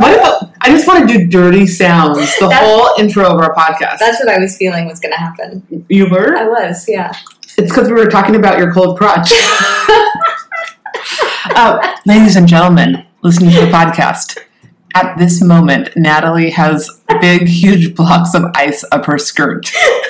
I just want to do dirty sounds the whole intro of our podcast. That's what I was feeling was going to happen. You were? I was, yeah. It's because we were talking about your cold crotch. Ladies and gentlemen, listening to the podcast. At this moment, Natalie has big, huge blocks of ice up her skirt.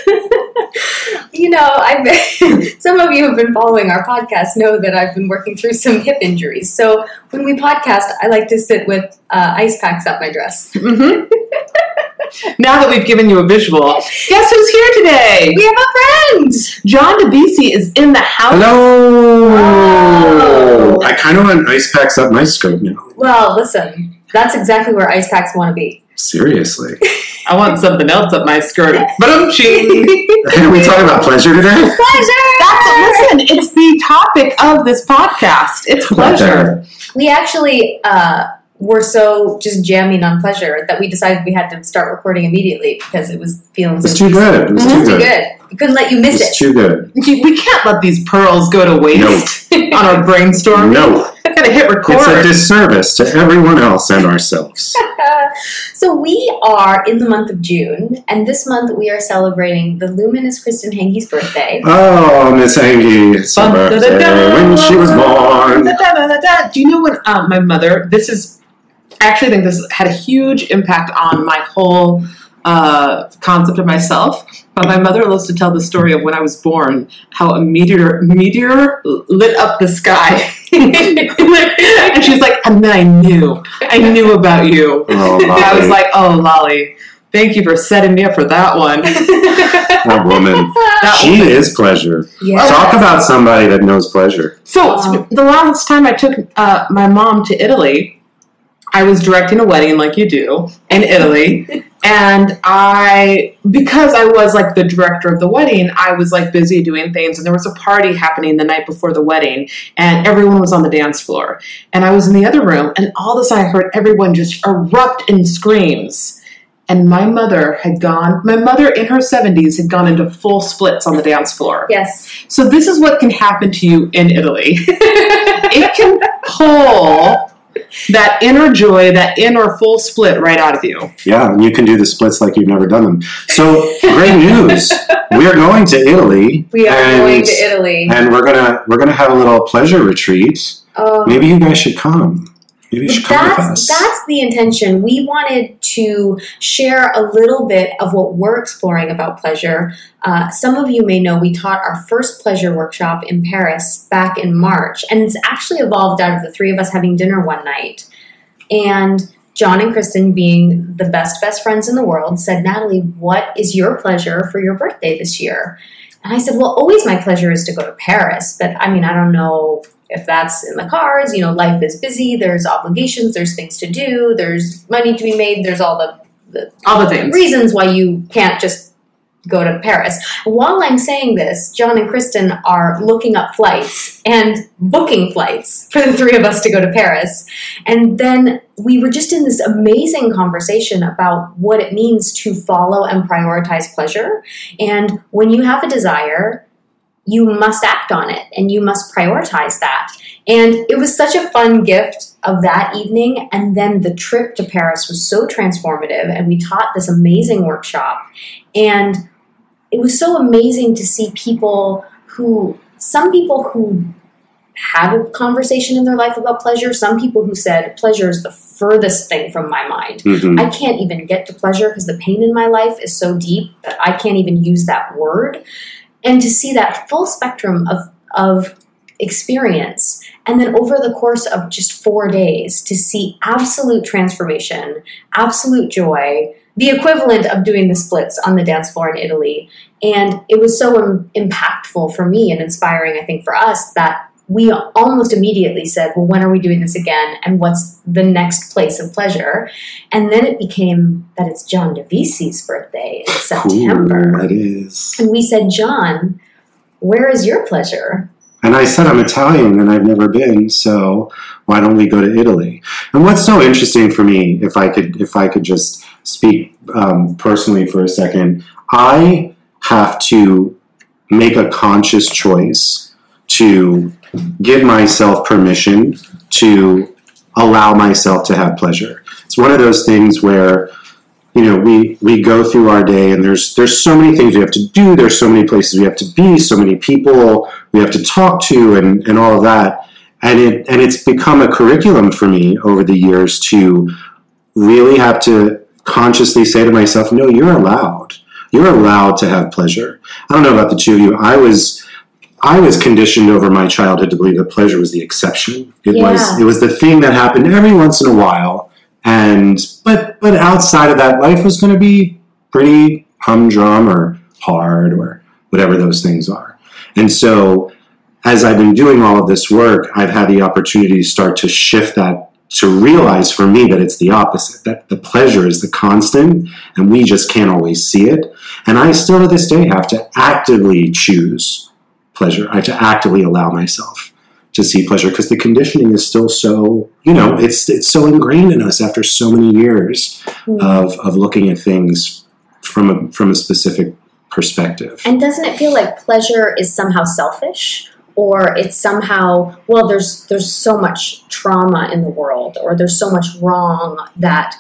You know, some of you who have been following our podcast know that I've been working through some hip injuries. So when we podcast, I like to sit with ice packs up my dress. Mm-hmm. Now that we've given you a visual, guess who's here today? We have a friend! John DeVisi is in the house. Hello! Oh. I kind of want ice packs up my skirt now. Well, listen, that's exactly where ice packs want to be. Seriously. I want something else up my skirt. But I'm cheating. Are we talking about pleasure today? Pleasure! Listen, it's the topic of this podcast. It's pleasure. We actually were so just jamming on pleasure that we decided we had to start recording immediately because it was feeling so too good. It was too good. We couldn't let you miss it. It's too good. We can't let these pearls go to waste on our brainstorm. No. Gotta hit record. It's a disservice to everyone else and ourselves. So we are in the month of June, and this month we are celebrating the luminous Kristen Henge's birthday. Oh, Miss Henge, it's her birthday when she was born. Do you know when my mother, I actually think this had a huge impact on my whole concept of myself. But my mother loves to tell the story of when I was born, how a meteor lit up the sky. And she's like, and then I knew about you. Oh, and I was like, oh, Lolly, thank you for setting me up for that one. That woman. She is pleasure. Yes. Talk about somebody that knows pleasure. So the last time I took my mom to Italy, I was directing a wedding like you do in Italy. And because I was like the director of the wedding, I was like busy doing things. And there was a party happening the night before the wedding. And everyone was on the dance floor. And I was in the other room. And all of a sudden I heard everyone just erupt in screams. And my mother in her 70s had gone into full splits on the dance floor. Yes. So this is what can happen to you in Italy. It can pull that inner joy, that inner full split right out of you. Yeah, and you can do the splits like you've never done them. So, great news. We are going to Italy. We are going to Italy. And we're gonna have a little pleasure retreat. Maybe you guys should come. Maybe you should come with us. That's the intention. We wanted to share a little bit of what we're exploring about pleasure. Some of you may know we taught our first pleasure workshop in Paris back in March, and it's actually evolved out of the three of us having dinner one night. And John and Kristen, being the best friends in the world, said, Natalie, what is your pleasure for your birthday this year? And I said, well, always my pleasure is to go to Paris, but I mean, I don't know if that's in the cards. You know, life is busy, there's obligations, there's things to do, there's money to be made, there's all the things. Reasons why you can't just go to Paris. While I'm saying this, John and Kristen are looking up flights and booking flights for the three of us to go to Paris. And then we were just in this amazing conversation about what it means to follow and prioritize pleasure. And when you have a desire, you must act on it and you must prioritize that. And it was such a fun gift of that evening. And then the trip to Paris was so transformative, and we taught this amazing workshop. And it was so amazing to see some people who had a conversation in their life about pleasure, some people who said pleasure is the furthest thing from my mind. Mm-hmm. I can't even get to pleasure because the pain in my life is so deep that I can't even use that word. And to see that full spectrum of experience, and then over the course of just 4 days, to see absolute transformation, absolute joy, the equivalent of doing the splits on the dance floor in Italy. And it was so impactful for me and inspiring, I think, for us, that we almost immediately said, well, when are we doing this again? And what's the next place of pleasure? And then it became that it's John DeVisi's birthday in September. Ooh, it is. And we said, John, where is your pleasure? And I said, I'm Italian and I've never been, so why don't we go to Italy? And what's so interesting for me, if I could just speak personally for a second, I have to make a conscious choice to give myself permission to allow myself to have pleasure. It's one of those things where, we go through our day and there's so many things we have to do. There's so many places we have to be, so many people we have to talk to and all of that. And it's become a curriculum for me over the years to really have to consciously say to myself, no, you're allowed. You're allowed to have pleasure. I don't know about the two of you. I was conditioned over my childhood to believe that pleasure was the exception. It was the thing that happened every once in a while. But outside of that, life was going to be pretty humdrum or hard or whatever those things are. And so as I've been doing all of this work, I've had the opportunity to start to shift that, to realize for me that it's the opposite, that the pleasure is the constant and we just can't always see it. And I still to this day have to actively choose pleasure. I have to actively allow myself to see pleasure because the conditioning is still so, it's so ingrained in us after so many years of looking at things from a specific perspective. And doesn't it feel like pleasure is somehow selfish? Or it's somehow, well, there's so much trauma in the world, or there's so much wrong that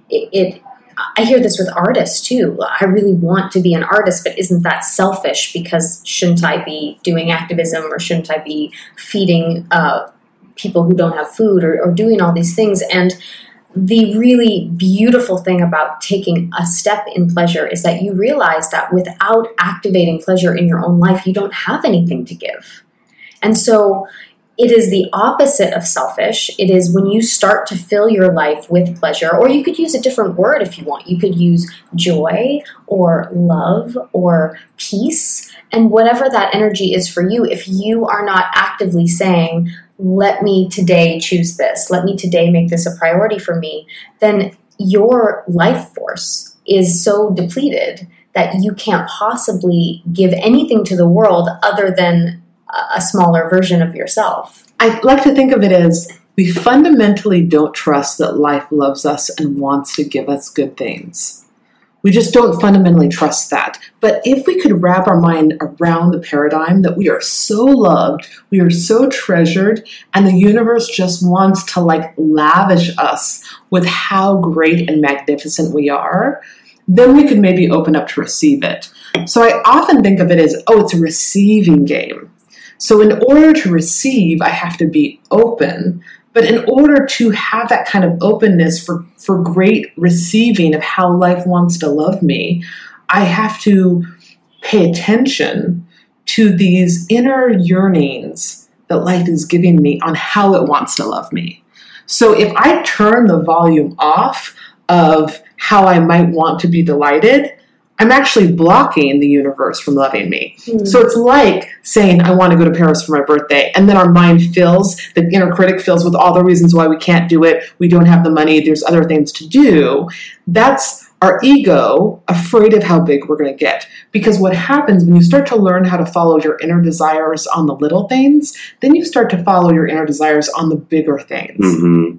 I hear this with artists too. I really want to be an artist, but isn't that selfish? Because shouldn't I be doing activism, or shouldn't I be feeding people who don't have food, or doing all these things? And the really beautiful thing about taking a step in pleasure is that you realize that without activating pleasure in your own life, you don't have anything to give. And so it is the opposite of selfish. It is when you start to fill your life with pleasure, or you could use a different word if you want. You could use joy or love or peace, and whatever that energy is for you. If you are not actively saying, let me today choose this, let me today make this a priority for me, then your life force is so depleted that you can't possibly give anything to the world other than a smaller version of yourself. I like to think of it as we fundamentally don't trust that life loves us and wants to give us good things. We just don't fundamentally trust that. But if we could wrap our mind around the paradigm that we are so loved, we are so treasured, and the universe just wants to lavish us with how great and magnificent we are, then we could maybe open up to receive it. So I often think of it as, it's a receiving game. So in order to receive, I have to be open. But in order to have that kind of openness for great receiving of how life wants to love me, I have to pay attention to these inner yearnings that life is giving me on how it wants to love me. So if I turn the volume off of how I might want to be delighted, I'm actually blocking the universe from loving me. Mm. So it's like saying, I want to go to Paris for my birthday. And then our mind fills, the inner critic fills with all the reasons why we can't do it. We don't have the money. There's other things to do. That's our ego afraid of how big we're going to get. Because what happens when you start to learn how to follow your inner desires on the little things, then you start to follow your inner desires on the bigger things. Mm-hmm.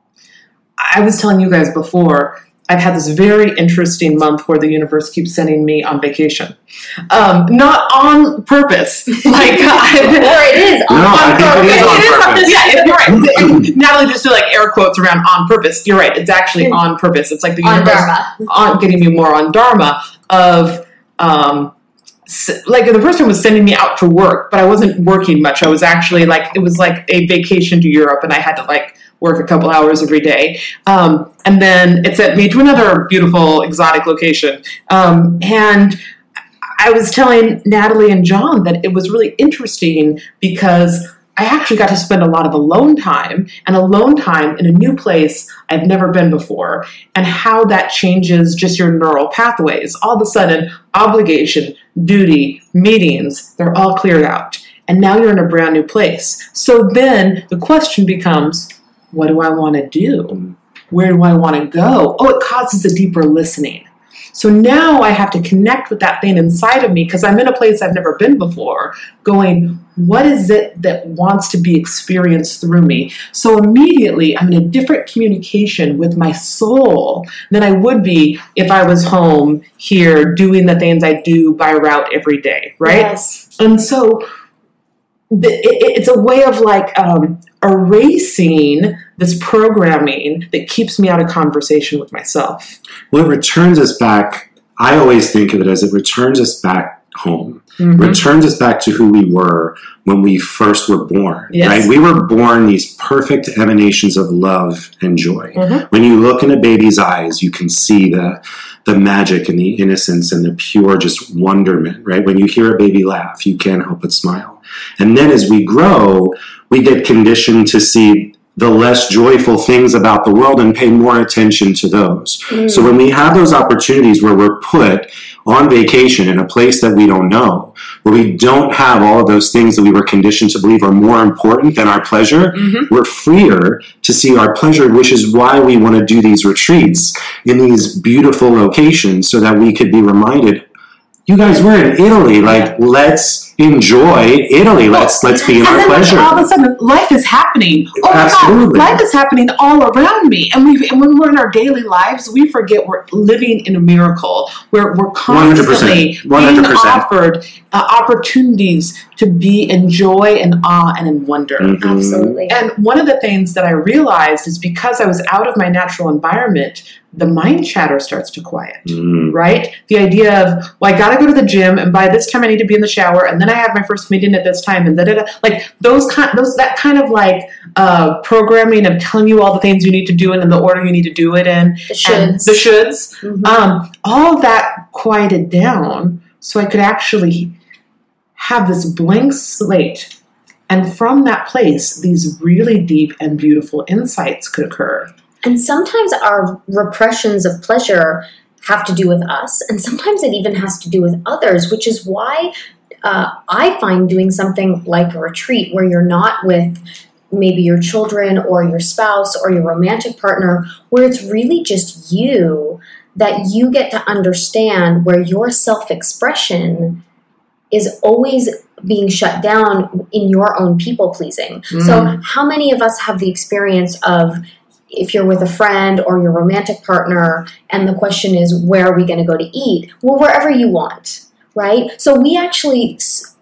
I was telling you guys before, I've had this very interesting month where the universe keeps sending me on vacation. Not on purpose. Or it is on purpose. Yeah, you're right. Natalie just did air quotes around on purpose. You're right. It's actually on purpose. It's like the universe getting me more on Dharma of, the first time was sending me out to work, but I wasn't working much. I was actually it was like a vacation to Europe, and I had to work a couple hours every day. And then it sent me to another beautiful, exotic location. And I was telling Natalie and John that it was really interesting because I actually got to spend a lot of alone time in a new place I've never been before, and how that changes just your neural pathways. All of a sudden, obligation, duty, meetings, they're all cleared out. And now you're in a brand new place. So then the question becomes, what do I want to do? Where do I want to go? It causes a deeper listening. So now I have to connect with that thing inside of me because I'm in a place I've never been before, going, what is it that wants to be experienced through me? So immediately I'm in a different communication with my soul than I would be if I was home here doing the things I do by route every day, right? Yes. And so it's a way of erasing this programming that keeps me out of conversation with myself. Well, it returns us back. I always think of it as it returns us back home. Mm-hmm. Returns us back to who we were when we first were born. Yes. Right? We were born these perfect emanations of love and joy. Mm-hmm. When you look in a baby's eyes, you can see the magic and the innocence and the pure just wonderment, right? When you hear a baby laugh, you can't help but smile. And then as we grow, we get conditioned to see the less joyful things about the world and pay more attention to those. So when we have those opportunities where we're put on vacation in a place that we don't know, where we don't have all of those things that we were conditioned to believe are more important than our pleasure, we're freer to see our pleasure, which is why we want to do these retreats in these beautiful locations so that we could be reminded, you guys, we're in Italy. Like, let's enjoy Italy. Let's be in our pleasure. All of a sudden, life is happening. Oh Absolutely. my God, life is happening all around me. And when we're in our daily lives, we forget we're living in a miracle. We're constantly 100%. being offered opportunities to be in joy and awe and in wonder. Mm-hmm. Absolutely. And one of the things that I realized is because I was out of my natural environment, the mind chatter starts to quiet, right? The idea of, well, I got to go to the gym, and by this time I need to be in the shower, and then I have my first meeting at this time, and like that kind of like programming of telling you all the things you need to do and in the order you need to do it in, The shoulds. the shoulds, all of that quieted down, so I could actually have this blank slate, and from that place, these really deep and beautiful insights could occur. And sometimes our repressions of pleasure have to do with us, and sometimes it even has to do with others, which is why I find doing something like a retreat where you're not with maybe your children or your spouse or your romantic partner, where it's really just you, that you get to understand where your self-expression is always being shut down in your own people-pleasing. So how many of us have the experience of, if you're with a friend or your romantic partner, and the question is, where are we going to go to eat? Well, wherever you want, right? So we actually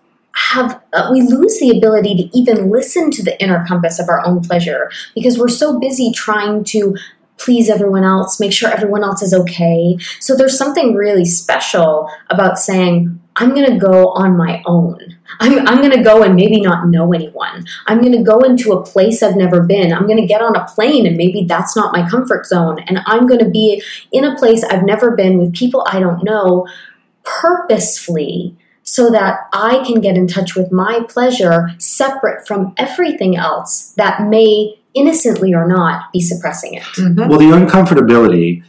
we lose the ability to even listen to the inner compass of our own pleasure because we're so busy trying to please everyone else, make sure everyone else is okay. So there's something really special about saying, I'm going to go on my own. I'm going to go and maybe not know anyone. I'm going to go into a place I've never been. I'm going to get on a plane and maybe that's not my comfort zone. And I'm going to be in a place I've never been with people I don't know purposefully so that I can get in touch with my pleasure separate from everything else that may innocently or not be suppressing it. Well, the uncomfortability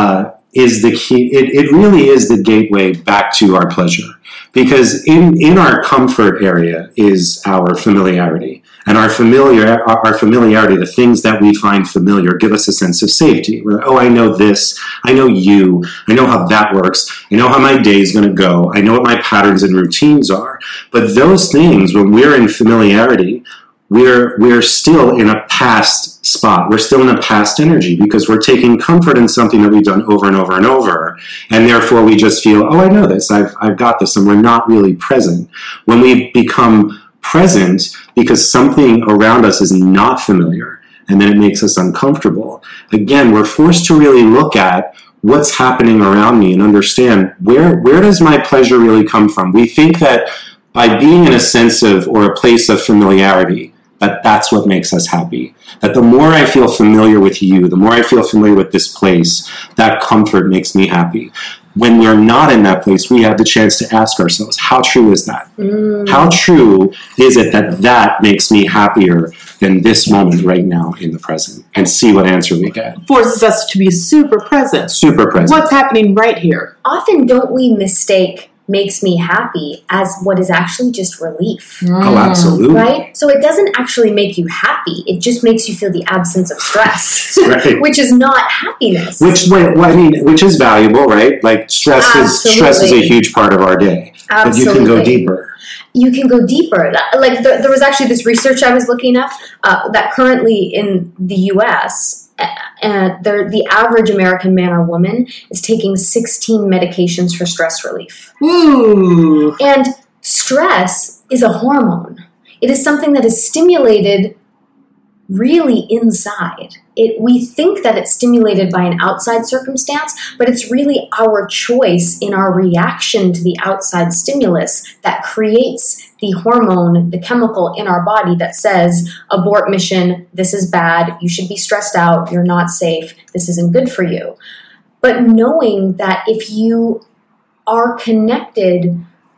is the key. It really is the gateway back to our pleasure. Because in our comfort area is our familiarity. And our familiarity, the things that we find familiar, give us a sense of safety. We're like, oh, I know this. I know you. I know how that works. I know how my day is going to go. I know what my patterns and routines are. But those things, when we're in familiarity, we're still in a past spot. We're still in a past energy because we're taking comfort in something that we've done over and over and over. And therefore we just feel, oh, I know this. I've got this. And we're not really present. When we become present because something around us is not familiar and then it makes us uncomfortable, again, we're forced to really look at what's happening around me and understand where does my pleasure really come from? We think that by being in a sense of or a place of familiarity, that's what makes us happy. That the more I feel familiar with you, the more I feel familiar with this place, that comfort makes me happy. When we're not in that place, we have the chance to ask ourselves, how true is that? How true is it that makes me happier than this moment right now in the present? And see what answer we get. Forces us to be super present. Super present. What's happening right here? Often don't we mistake makes me happy as what is actually just relief. Oh, absolutely. Right? So it doesn't actually make you happy. It just makes you feel the absence of stress, right. Which is not happiness. Which is valuable, right? Like stress is a huge part of our day. Absolutely. But you can go deeper. You can go deeper. Like there was actually this research I was looking up that currently in the U.S., the average American man or woman is taking 16 medications for stress relief. Ooh. And stress is a hormone. It is something that is stimulated really inside. We think that it's stimulated by an outside circumstance, but it's really our choice in our reaction to the outside stimulus that creates the hormone, the chemical in our body that says, abort mission, this is bad, you should be stressed out, you're not safe, this isn't good for you. But knowing that if you are connected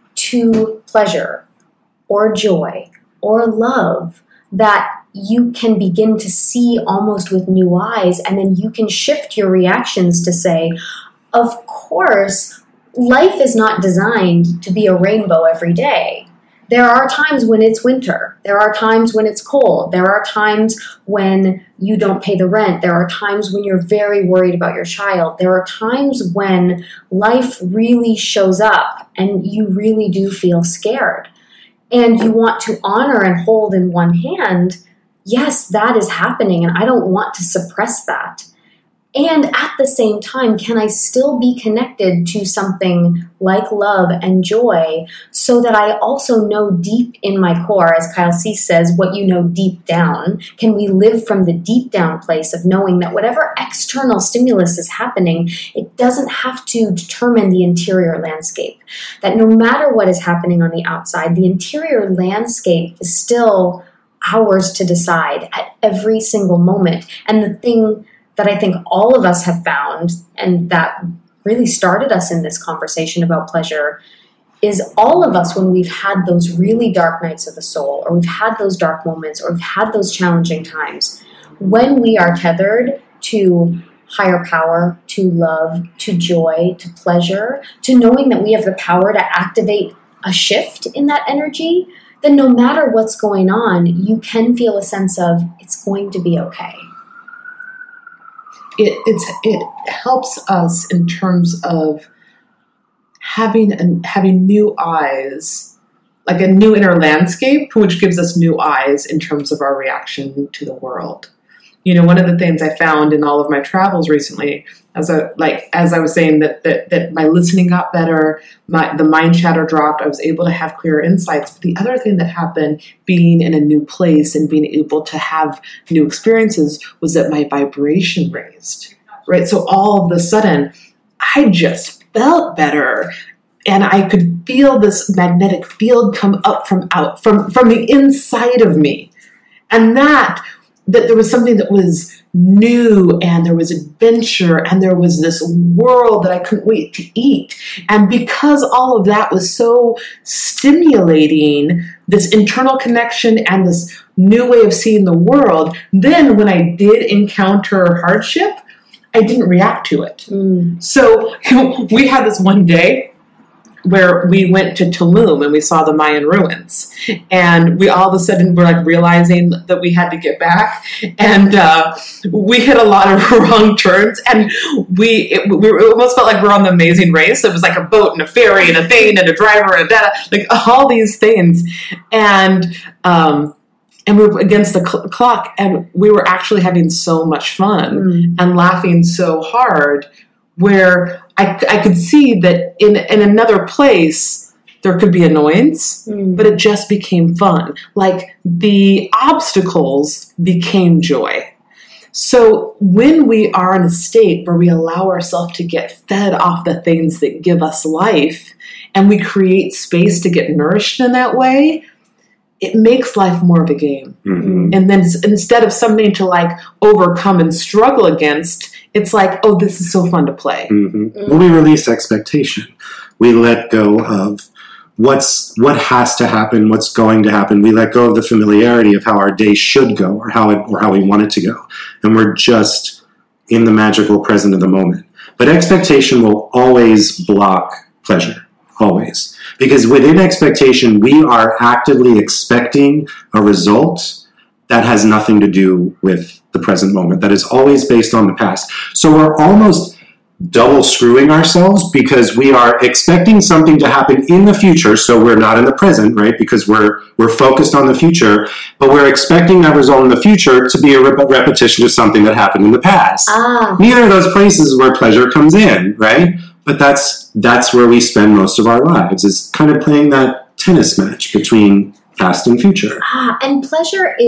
to pleasure or joy or love, that you can begin to see almost with new eyes, and then you can shift your reactions to say, of course, life is not designed to be a rainbow every day. There are times when it's winter. There are times when it's cold. There are times when you don't pay the rent. There are times when you're very worried about your child. There are times when life really shows up and you really do feel scared. And you want to honor and hold in one hand, yes, that is happening, and I don't want to suppress that. And at the same time, can I still be connected to something like love and joy so that I also know deep in my core, as Kyle Cease says, what you know deep down? Can we live from the deep down place of knowing that whatever external stimulus is happening, it doesn't have to determine the interior landscape? That no matter what is happening on the outside, the interior landscape is still ours to decide at every single moment. And the thing that I think all of us have found, and that really started us in this conversation about pleasure, is all of us, when we've had those really dark nights of the soul, or we've had those dark moments, or we've had those challenging times, when we are tethered to higher power, to love, to joy, to pleasure, to knowing that we have the power to activate a shift in that energy, then no matter what's going on, you can feel a sense of it's going to be okay. It helps us in terms of having new eyes, like a new inner landscape, which gives us new eyes in terms of our reaction to the world. You know, one of the things I found in all of my travels recently, as I was saying, that my listening got better, the mind chatter dropped, I was able to have clearer insights. But the other thing that happened, being in a new place and being able to have new experiences, was that my vibration raised, right? So all of a sudden, I just felt better. And I could feel this magnetic field come up from the inside of me. And that there was something that was new, and there was adventure, and there was this world that I couldn't wait to eat. And because all of that was so stimulating, this internal connection and this new way of seeing the world, then when I did encounter hardship, I didn't react to it. So we had this one day where we went to Tulum and we saw the Mayan ruins, and we all of a sudden were like realizing that we had to get back, and we hit a lot of wrong turns, and we almost felt like we're on The Amazing Race. It was like a boat and a ferry and a thing and a driver and like all these things, and we were against the clock, and we were actually having so much fun and laughing so hard, where I could see that in another place there could be annoyance, but it just became fun. Like the obstacles became joy. So when we are in a state where we allow ourselves to get fed off the things that give us life, and we create space to get nourished in that way, it makes life more of a game. And then instead of something to like overcome and struggle against, it's like, oh, this is so fun to play. When we release expectation, we let go of what has to happen, what's going to happen. We let go of the familiarity of how our day should go, or how we want it to go, and we're just in the magical present of the moment. But expectation will always block pleasure, always, because within expectation we are actively expecting a result that has nothing to do with the present moment, that is always based on the past. So we're almost double screwing ourselves, because we are expecting something to happen in the future, so we're not in the present, right? Because we're focused on the future, but we're expecting that result in the future to be a repetition of something that happened in the past. Neither of those places where pleasure comes in, right? But that's where we spend most of our lives, is kind of playing that tennis match between past and future. And pleasure is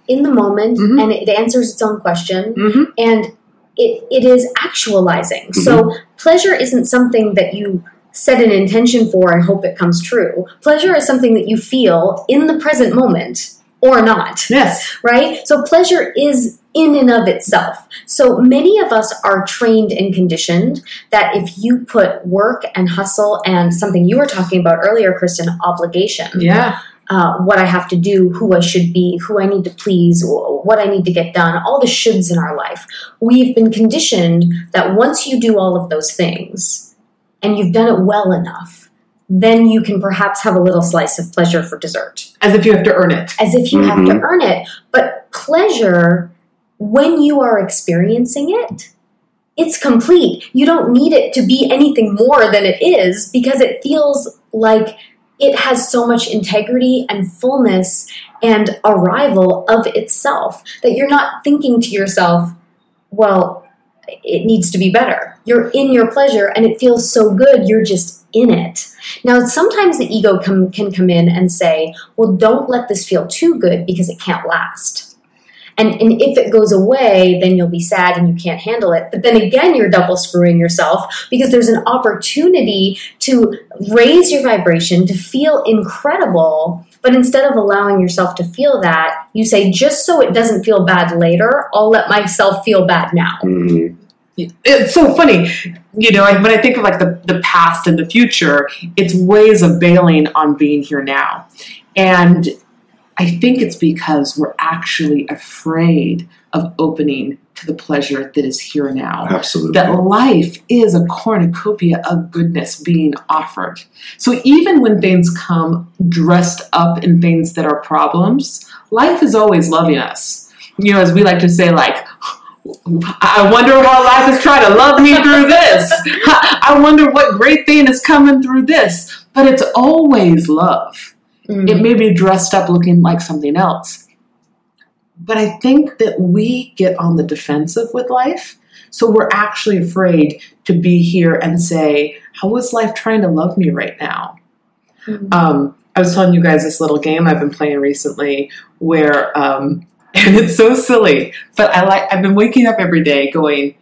in the moment, Mhm. and it answers its own question, Mm-hmm. and it is actualizing. So pleasure isn't something that you set an intention for and hope it comes true. Pleasure is something that you feel in the present moment or not, Yes. right? So pleasure is in and of itself. So many of us are trained and conditioned that if you put work and hustle and something you were talking about earlier, Kristen, obligation, Yeah. what I have to do, who I should be, who I need to please, what I need to get done, all the shoulds in our life. We've been conditioned that once you do all of those things and you've done it well enough, then you can perhaps have a little slice of pleasure for dessert. As if you have to earn it. As if you have to earn it. But pleasure, when you are experiencing it, it's complete. You don't need it to be anything more than it is because it feels like it has so much integrity and fullness and arrival of itself that you're not thinking to yourself, well, it needs to be better. You're in your pleasure and it feels so good, you're just in it. Now, sometimes the ego can come in and say, well, don't let this feel too good because it can't last. And if it goes away, then you'll be sad and you can't handle it. But then again, you're double screwing yourself because there's an opportunity to raise your vibration, to feel incredible. But instead of allowing yourself to feel that, you say, just so it doesn't feel bad later, I'll let myself feel bad now. Mm-hmm. It's so funny. You know, when I think of like the past and the future, it's ways of bailing on being here now. And I think it's because we're actually afraid of opening to the pleasure that is here now. Absolutely. That life is a cornucopia of goodness being offered. So even when things come dressed up in things that are problems, life is always loving us. You know, as we like to say, like, I wonder how life is trying to love me through this. I wonder what great thing is coming through this. But it's always love. Mm-hmm. It may be dressed up looking like something else. But I think that we get on the defensive with life. So we're actually afraid to be here and say, how is life trying to love me right now? Mm-hmm. I was telling you guys this little game I've been playing recently where, and it's so silly, but I've been waking up every day going,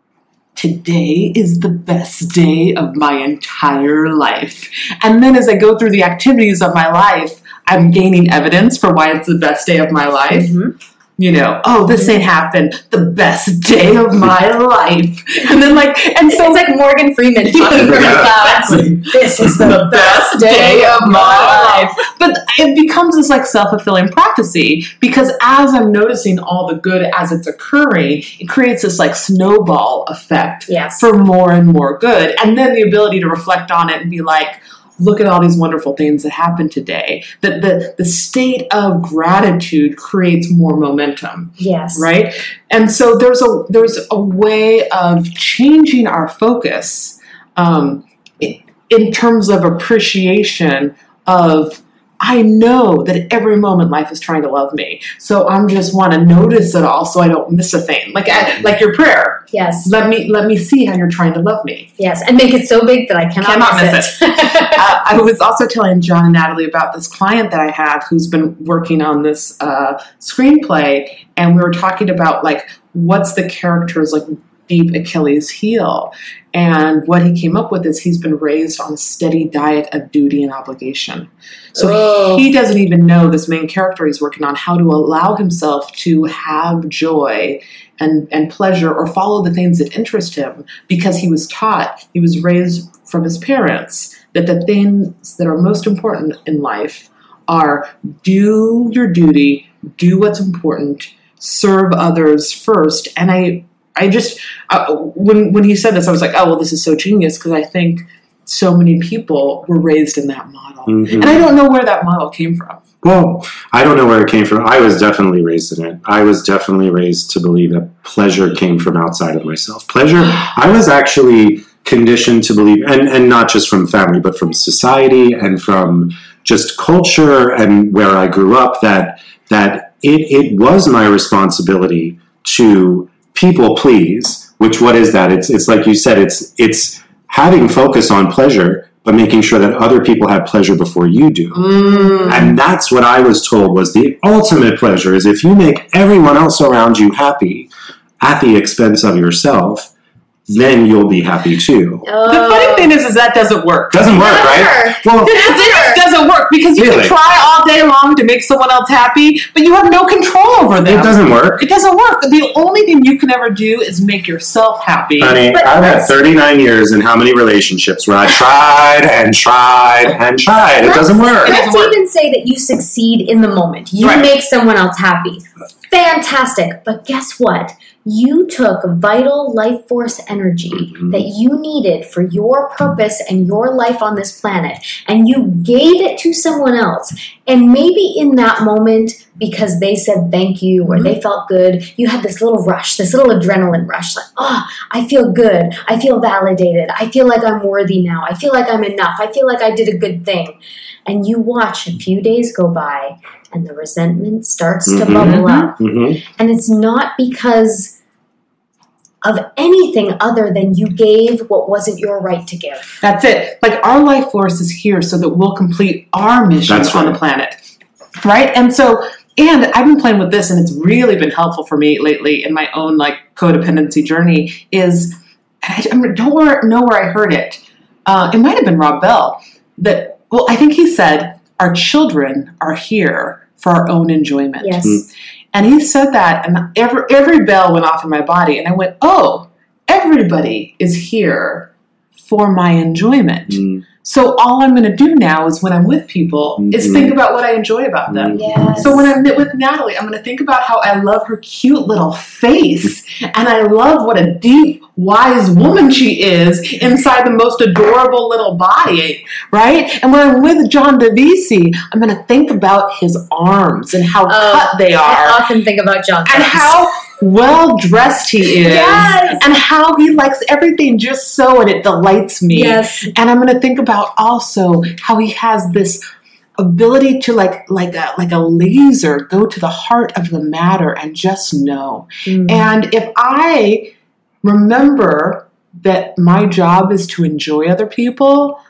today is the best day of my entire life. And then as I go through the activities of my life, I'm gaining evidence for why it's the best day of my life. Mm-hmm. You know, oh, this ain't happened. The best day of my life. And then and so it's like Morgan Freeman talking from the clouds. Exactly. This is the best day of my life. But it becomes this self-fulfilling prophecy because as I'm noticing all the good as it's occurring, it creates this snowball effect for more and more good. And then the ability to reflect on it and be like, look at all these wonderful things that happened today. That the state of gratitude creates more momentum. Yes. Right? And so there's a way of changing our focus in terms of appreciation of, I know that at every moment life is trying to love me. So I just want to notice it all so I don't miss a thing. Like your prayer. Yes. Let me see how you're trying to love me. Yes, and make it so big that I cannot miss it. I was also telling John and Natalie about this client that I have who's been working on this screenplay, and we were talking about what's the character's deep Achilles heel. And what he came up with is he's been raised on a steady diet of duty and obligation. So he doesn't even know, this main character he's working on, how to allow himself to have joy and pleasure or follow the things that interest him because he was raised from his parents that the things that are most important in life are do your duty, do what's important, serve others first. And I just, when he said this, I was like, oh, well, this is so genius because I think so many people were raised in that model. Mm-hmm. And I don't know where that model came from. Well, I don't know where it came from. I was definitely raised in it. I was definitely raised to believe that pleasure came from outside of myself. Pleasure, I was actually conditioned to believe, and not just from family, but from society and from just culture and where I grew up, that it was my responsibility to people please, which what is that? It's like you said, it's having focus on pleasure but making sure that other people have pleasure before you do. And that's what I was told was the ultimate pleasure, is if you make everyone else around you happy at the expense of yourself, then you'll be happy too. The funny thing is that doesn't work. Doesn't work, right? Well, It doesn't work because you Really? can try all day long to make someone else happy, but you have no control over them. it doesn't work. It doesn't work. The only thing you can ever do is make yourself happy. Honey, But I've had let's- 39 years in how many relationships where I tried and tried and tried. It doesn't work. Let's even say that you succeed in the moment. You Right. make someone else happy. Fantastic. But guess what? You took vital life force energy that you needed for your purpose and your life on this planet, and you gave it to someone else. And maybe in that moment, because they said thank you or they felt good, you had this little rush, this little adrenaline rush, like, oh, I feel good. I feel validated. I feel like I'm worthy now. I feel like I'm enough. I feel like I did a good thing. And you watch a few days go by and the resentment starts to bubble up. And it's not because of anything other than you gave what wasn't your right to give. That's it. Like, our life force is here so that we'll complete our mission That's on right. the planet. Right? And so, and I've been playing with this, and it's really been helpful for me lately in my own, like, codependency journey, is, and I don't know where I heard it. It might have been Rob Bell. That, well, I think he said, our children are here for our own enjoyment. Yes. And he said that, and every bell went off in my body, and I went, oh, everybody is here for my enjoyment. So all I'm going to do now is when I'm with people is think about what I enjoy about them. Yes. So when I'm with Natalie, I'm going to think about how I love her cute little face, and I love what a deep, wise woman she is inside the most adorable little body, right? And when I'm with John DeVisi, I'm going to think about his arms and how cut they are, I often think about John. and how well dressed he is, Yes. and how he likes everything just so, and it delights me. Yes. And I'm going to think about also how he has this ability to like a laser go to the heart of the matter and just know. And if I remember that my job is to enjoy other people,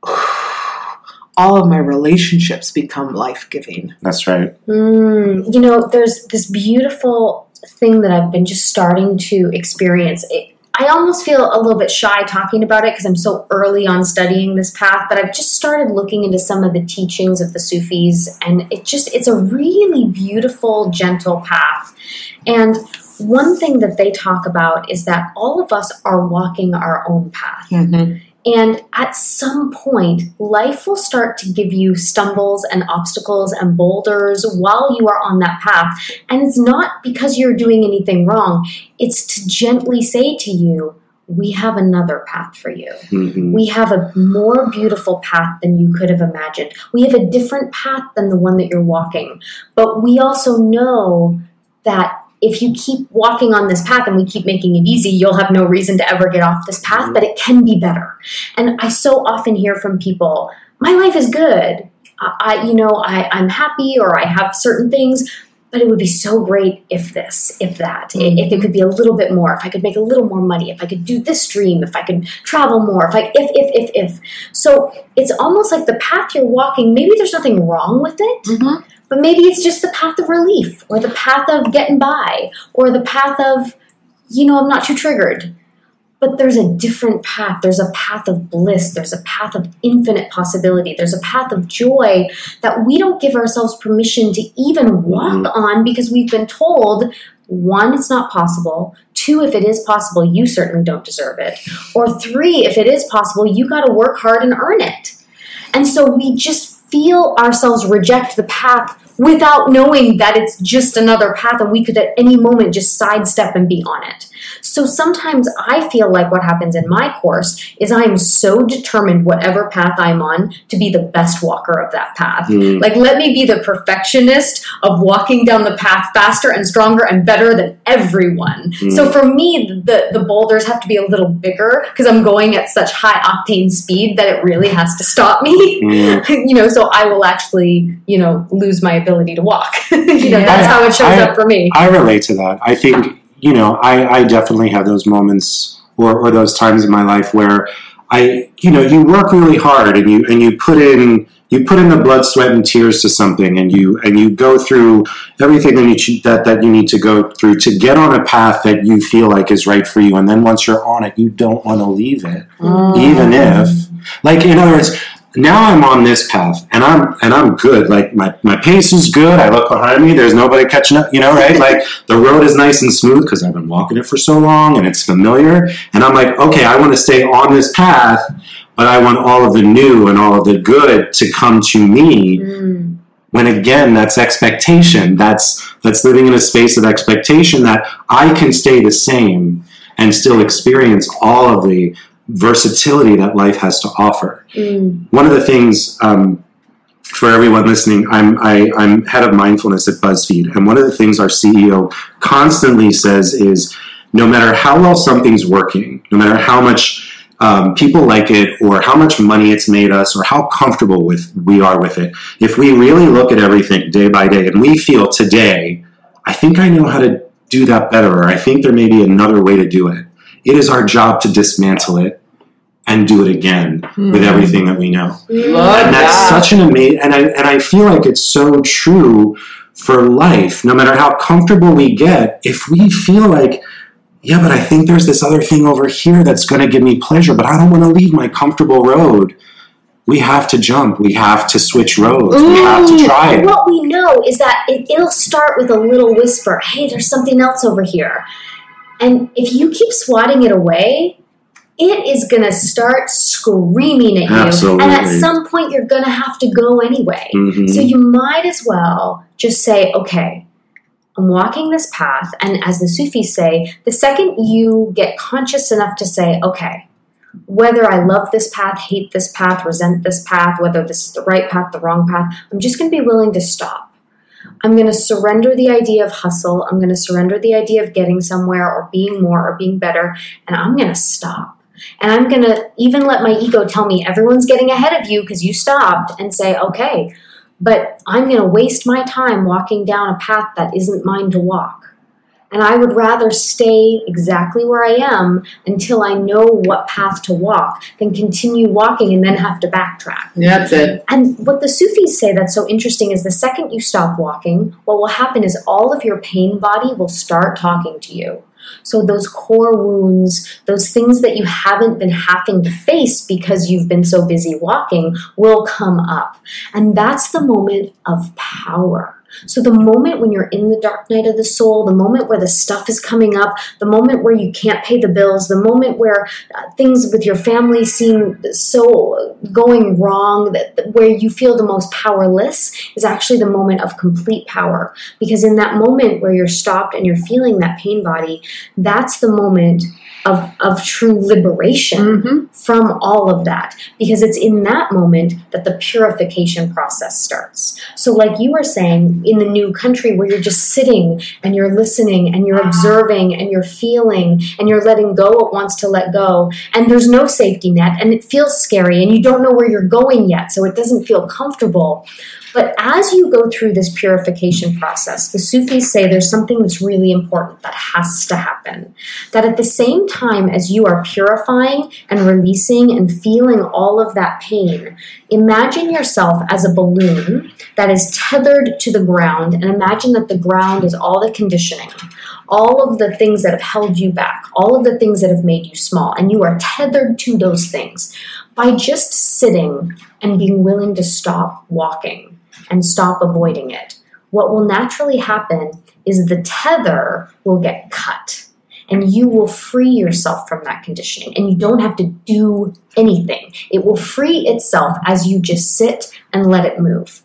all of my relationships become life-giving. That's right. You know, there's this beautiful thing that I've been just starting to experience. I almost feel a little bit shy talking about it because I'm so early on studying this path, but I've just started looking into some of the teachings of the Sufis, and it's a really beautiful, gentle path. And one thing that they talk about is that all of us are walking our own path. And at some point, life will start to give you stumbles and obstacles and boulders while you are on that path. And it's not because you're doing anything wrong. It's to gently say to you, we have another path for you. We have a more beautiful path than you could have imagined. We have a different path than the one that you're walking. But we also know that if you keep walking on this path and we keep making it easy, you'll have no reason to ever get off this path, but it can be better. And I so often hear from people, my life is good. I'm happy, or I have certain things, but it would be so great if this, if that, if it could be a little bit more, if I could make a little more money, if I could do this dream, if I could travel more, if. So it's almost like the path you're walking, maybe there's nothing wrong with it, but maybe it's just the path of relief, or the path of getting by, or the path of, I'm not too triggered. But there's a different path. There's a path of bliss. There's a path of infinite possibility. There's a path of joy that we don't give ourselves permission to even walk on because we've been told, 1, it's not possible. 2, if it is possible, you certainly don't deserve it. Or 3, if it is possible, you got to work hard and earn it. And so we just feel ourselves reject the path without knowing that it's just another path and we could at any moment just sidestep and be on it. So sometimes I feel like what happens in my course is I'm so determined, whatever path I'm on, to be the best walker of that path. Like, let me be the perfectionist of walking down the path faster and stronger and better than everyone. So for me, the boulders have to be a little bigger because I'm going at such high octane speed that it really has to stop me. So I will actually, lose my ability to walk. That's how it shows up for me. I relate to that. I think, I definitely have those moments or those times in my life where you work really hard and you put in the blood, sweat, and tears to something, and you go through everything that you need to go through to get on a path that you feel like is right for you. And then once you're on it, you don't want to leave it, even if, like, in other words, now I'm on this path and I'm good. Like my pace is good. I look behind me. There's nobody catching up, right? Like the road is nice and smooth because I've been walking it for so long and it's familiar. And I'm like, okay, I want to stay on this path, but I want all of the new and all of the good to come to me. When again, that's expectation. That's living in a space of expectation that I can stay the same and still experience all of the versatility that life has to offer. One of the things, for everyone listening, I'm head of mindfulness at BuzzFeed, and one of the things our CEO constantly says is, no matter how well something's working, no matter how much people like it, or how much money it's made us, or how comfortable we are with it, if we really look at everything day by day, and we feel today, I think I know how to do that better, or I think there may be another way to do it. It is our job to dismantle it and do it again with everything that we know. And that's such an amazing, and I feel like it's so true for life. No matter how comfortable we get, if we feel like, yeah, but I think there's this other thing over here that's going to give me pleasure, but I don't want to leave my comfortable road. We have to jump. We have to switch roads. We have to try it. What we know is that it'll start with a little whisper. Hey, there's something else over here. And if you keep swatting it away, it is going to start screaming at you. Absolutely. And at some point, you're going to have to go anyway. So you might as well just say, okay, I'm walking this path. And as the Sufis say, the second you get conscious enough to say, okay, whether I love this path, hate this path, resent this path, whether this is the right path, the wrong path, I'm just going to be willing to stop. I'm going to surrender the idea of hustle. I'm going to surrender the idea of getting somewhere or being more or being better. And I'm going to stop. And I'm going to even let my ego tell me everyone's getting ahead of you because you stopped, and say, okay, but I'm going to waste my time walking down a path that isn't mine to walk. And I would rather stay exactly where I am until I know what path to walk than continue walking and then have to backtrack. That's it. And what the Sufis say that's so interesting is the second you stop walking, what will happen is all of your pain body will start talking to you. So those core wounds, those things that you haven't been having to face because you've been so busy walking, will come up. And that's the moment of power. So the moment when you're in the dark night of the soul, the moment where the stuff is coming up, the moment where you can't pay the bills, the moment where things with your family seem so going wrong, where you feel the most powerless, is actually the moment of complete power. Because in that moment where you're stopped and you're feeling that pain body, that's the moment of true liberation from all of that. Because it's in that moment that the purification process starts. So like you were saying, in the new country where you're just sitting and you're listening and you're observing and you're feeling and you're letting go what wants to let go, and there's no safety net and it feels scary and you don't know where you're going yet, so it doesn't feel comfortable. But as you go through this purification process, the Sufis say there's something that's really important that has to happen. That at the same time as you are purifying and releasing and feeling all of that pain, imagine yourself as a balloon that is tethered to the ground, and imagine that the ground is all the conditioning, all of the things that have held you back, all of the things that have made you small, and you are tethered to those things. By just sitting and being willing to stop walking and stop avoiding it, what will naturally happen is the tether will get cut and you will free yourself from that conditioning, and you don't have to do anything. It will free itself as you just sit and let it move.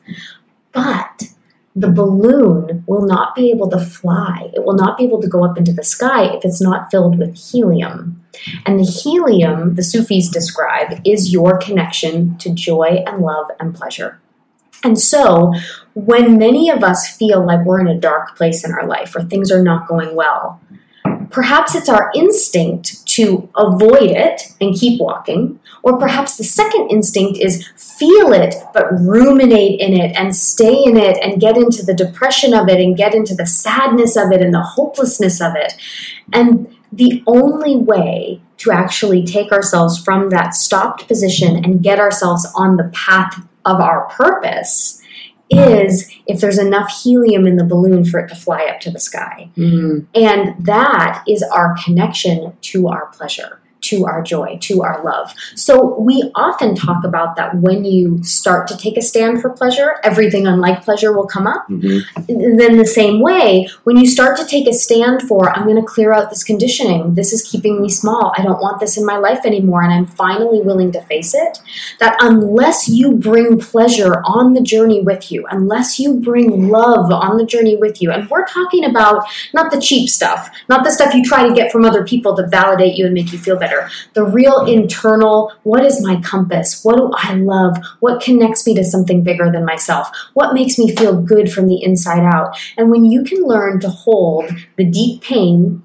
But the balloon will not be able to fly. It will not be able to go up into the sky if it's not filled with helium. And the helium, the Sufis describe, is your connection to joy and love and pleasure. And so when many of us feel like we're in a dark place in our life or things are not going well, perhaps it's our instinct to avoid it and keep walking, or perhaps the second instinct is feel it but ruminate in it and stay in it and get into the depression of it and get into the sadness of it and the hopelessness of it. And the only way to actually take ourselves from that stopped position and get ourselves on the path of our purpose is if there's enough helium in the balloon for it to fly up to the sky. Mm. And that is our connection to our pleasure, to our joy, to our love. So we often talk about that when you start to take a stand for pleasure, everything unlike pleasure will come up. Mm-hmm. Then the same way, when you start to take a stand for, I'm going to clear out this conditioning, this is keeping me small, I don't want this in my life anymore, and I'm finally willing to face it, that unless you bring pleasure on the journey with you, unless you bring love on the journey with you, and we're talking about not the cheap stuff, not the stuff you try to get from other people to validate you and make you feel better, the real internal, what is my compass? What do I love? What connects me to something bigger than myself? What makes me feel good from the inside out? And when you can learn to hold the deep pain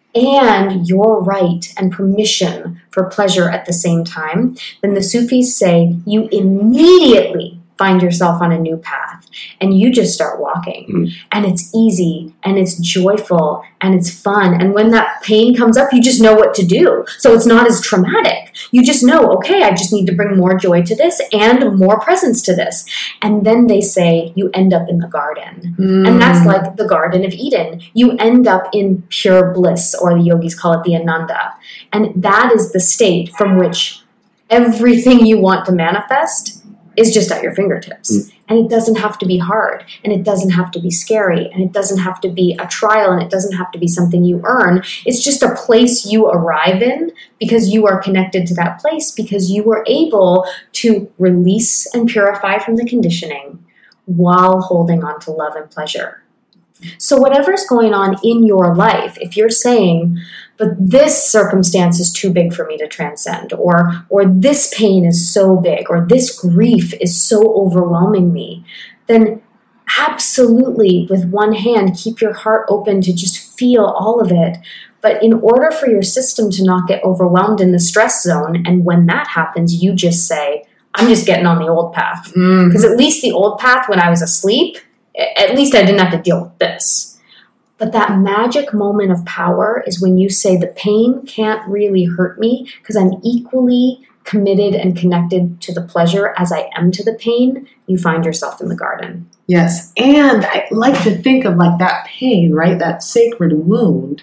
and your right and permission for pleasure at the same time, then the Sufis say you immediately find yourself on a new path and you just start walking. And it's easy and it's joyful and it's fun. And when that pain comes up, you just know what to do. So it's not as traumatic. You just know, okay, I just need to bring more joy to this and more presence to this. And then they say you end up in the garden. And that's like the Garden of Eden. You end up in pure bliss, or the yogis call it the Ananda. And that is the state from which everything you want to manifest is just at your fingertips. And it doesn't have to be hard, and it doesn't have to be scary, and it doesn't have to be a trial, and it doesn't have to be something you earn. It's just a place you arrive in because you are connected to that place, because you were able to release and purify from the conditioning while holding on to love and pleasure. So whatever's going on in your life, if you're saying, but this circumstance is too big for me to transcend, or this pain is so big, or this grief is so overwhelming me, then absolutely, with one hand, keep your heart open to just feel all of it. But in order for your system to not get overwhelmed in the stress zone, and when that happens, you just say, I'm just getting on the old path. Because at least the old path, when I was asleep, at least I didn't have to deal with this. But that magic moment of power is when you say the pain can't really hurt me because I'm equally committed and connected to the pleasure as I am to the pain. You find yourself in the garden. Yes, and I like to think of like that pain, right? That sacred wound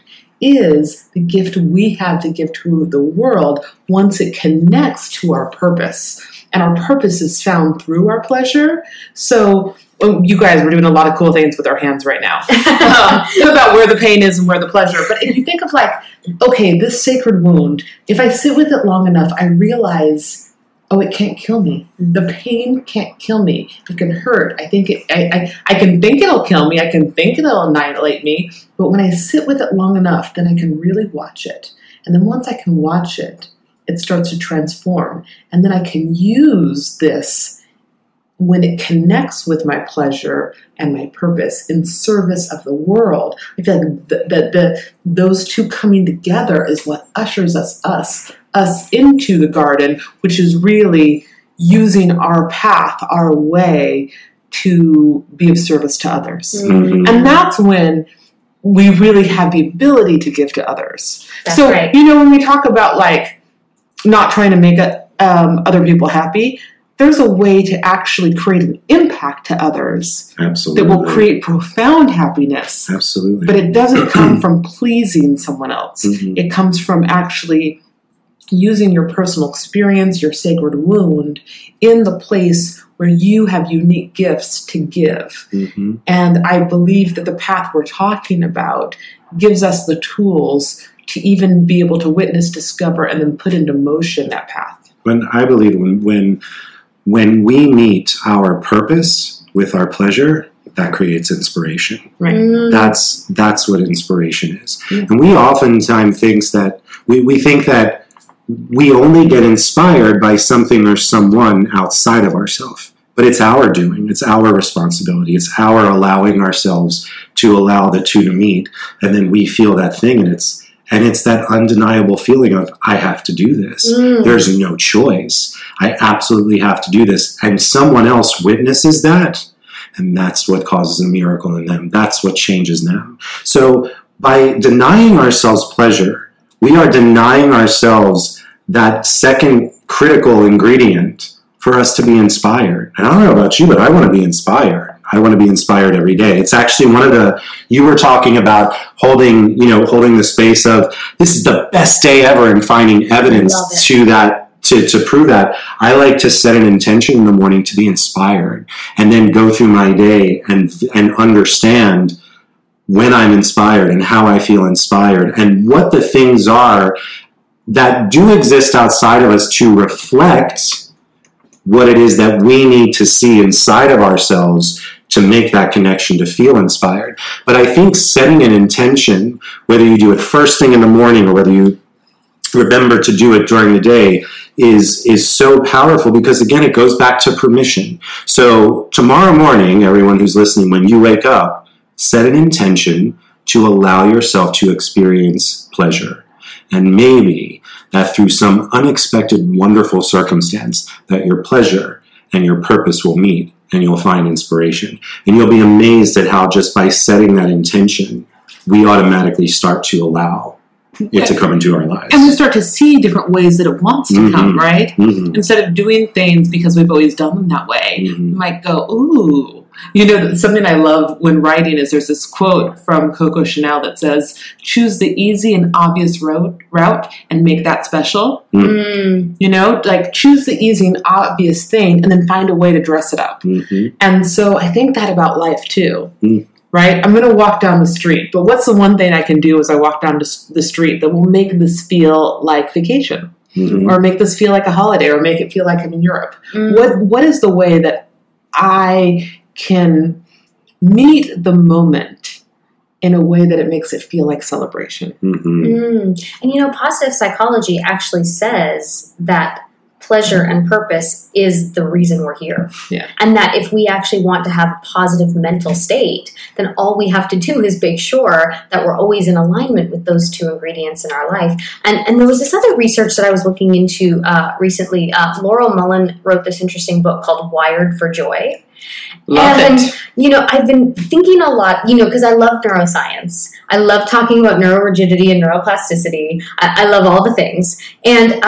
is the gift we have to give to the world once it connects to our purpose. And our purpose is found through our pleasure. So you guys, we're doing a lot of cool things with our hands right now about where the pain is and where the pleasure. But if you think of like, okay, this sacred wound, if I sit with it long enough, I realize, oh, it can't kill me. The pain can't kill me. It can hurt. I think I can think it'll kill me. I can think it'll annihilate me. But when I sit with it long enough, then I can really watch it. And then once I can watch it, it starts to transform. And then I can use this when it connects with my pleasure and my purpose in service of the world. I feel like those two coming together is what ushers us into the garden, which is really using our path, our way to be of service to others. Mm-hmm. And that's when we really have the ability to give to others. That's so, right. you know, when we talk about like not trying to make other people happy, there's a way to actually create an impact to others Absolutely. that will create profound happiness. Absolutely. But it doesn't come from pleasing someone else. Mhm. It comes from actually using your personal experience, your sacred wound, in the place where you have unique gifts to give. Mhm. And I believe that the path we're talking about gives us the tools to even be able to witness, discover, and then put into motion that path. I believe when we meet our purpose with our pleasure, that creates inspiration. Right. That's what inspiration is. Yeah. And we oftentimes think that we only get inspired by something or someone outside of ourselves. But it's our doing. It's our responsibility. It's our allowing ourselves to allow the two to meet. And then we feel that thing, and it's that undeniable feeling of, I have to do this. There's no choice. I absolutely have to do this. And someone else witnesses that, and that's what causes a miracle in them. That's what changes them. So by denying ourselves pleasure, we are denying ourselves that second critical ingredient for us to be inspired. And I don't know about you, but I want to be inspired. I want to be inspired every day. It's actually one of the, you were talking about holding the space of, this is the best day ever, and finding evidence to that, to prove that. I like to set an intention in the morning to be inspired, and then go through my day and understand when I'm inspired and how I feel inspired, and what the things are that do exist outside of us to reflect what it is that we need to see inside of ourselves to make that connection, to feel inspired. But I think setting an intention, whether you do it first thing in the morning or whether you remember to do it during the day, is so powerful, because again, it goes back to permission. So tomorrow morning, everyone who's listening, when you wake up, set an intention to allow yourself to experience pleasure. And maybe that through some unexpected, wonderful circumstance, that your pleasure and your purpose will meet, and you'll find inspiration. And you'll be amazed at how just by setting that intention, we automatically start to allow it to come into our lives. And we start to see different ways that it wants to come, right? Mm-hmm. Instead of doing things because we've always done them that way, you might go, ooh. Something I love when writing is there's this quote from Coco Chanel that says, choose the easy and obvious route and make that special. Like choose the easy and obvious thing and then find a way to dress it up. And so I think that about life too, right? I'm going to walk down the street, but what's the one thing I can do as I walk down the street that will make this feel like vacation or make this feel like a holiday or make it feel like I'm in Europe? What is the way that I can meet the moment in a way that it makes it feel like celebration? And positive psychology actually says that pleasure and purpose is the reason we're here. Yeah. And that if we actually want to have a positive mental state, then all we have to do is make sure that we're always in alignment with those two ingredients in our life. And there was this other research that I was looking into recently. Laurel Mullen wrote this interesting book called Wired for Joy. Love it. I've been thinking a lot, because I love neuroscience. I love talking about neurorigidity and neuroplasticity. I love all the things. And